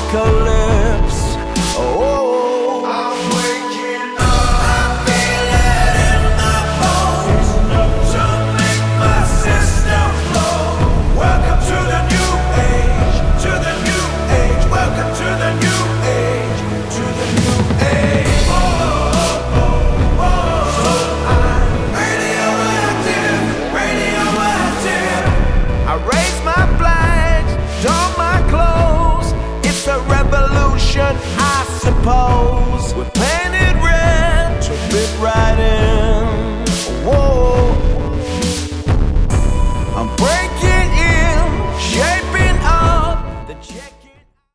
apocalypse. Oh, I'm waking up. I feel it in my bones to make my system flow. Welcome to the new age, to the new age. Welcome to the new age, to the new age. Oh, oh, oh, oh. So I'm radioactive, radioactive. I raise my flags, don my clothes. It's a revolution, I suppose. We're painted red to bit right.